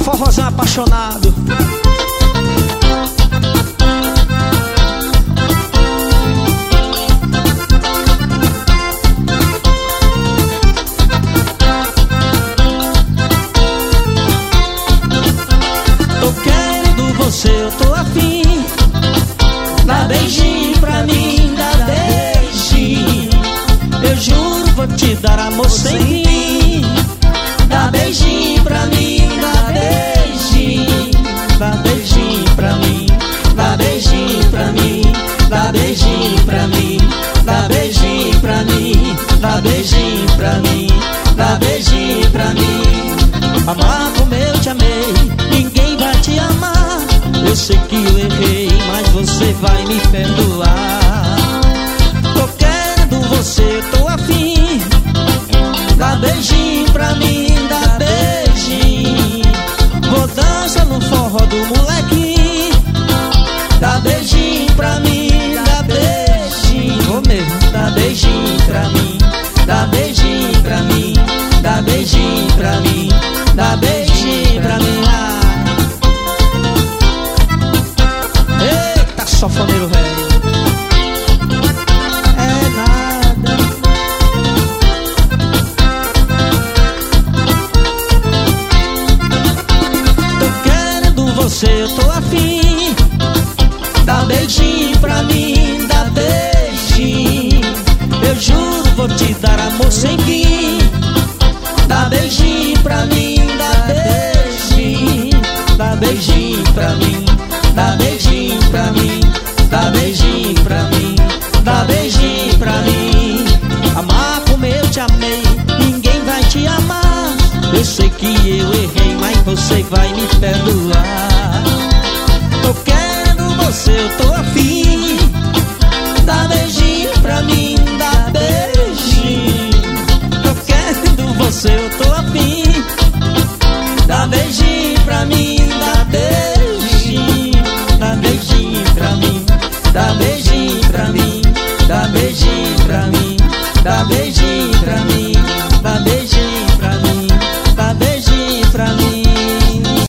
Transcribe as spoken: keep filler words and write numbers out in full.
Forrozão apaixonado. Tô querendo você, eu tô afim. Dá beijinho pra mim, dá beijinho. Eu juro, vou te dar amor sem fim. Dá beijinho pra mim, dá beijinho. Dá beijinho pra mim, dá beijinho pra mim. Dá beijinho pra mim, dá beijinho pra mim. Dá beijinho pra mim, dá beijinho pra mim. Amar como eu te amei, ninguém vai te amar. Eu sei que eu errei, mas você vai me perdoar. Tô querendo você, tô afim. Dá beijinho pra mim, dá beijinho. Vou dançar no forró do molequinho. Dá beijinho pra mim, dá beijinho. Vou mesmo, dá beijinho pra mim. Dá beijinho pra mim, dá beijinho pra mim. Dá beijinho pra mim. Ah. Eita, sanfoneiro velho. É nada. Tô querendo você, eu tô afim. Dá beijinho pra mim, dá beijinho. Eu juro, vou te dar amor sem fim. Dá beijinho pra mim, dá beijinho. Dá beijinho pra mim, dá beijinho pra mim. Dá beijinho pra mim, dá beijinho pra mim. Amar como eu te amei, ninguém vai te amar. Eu sei que eu errei, mas você vai me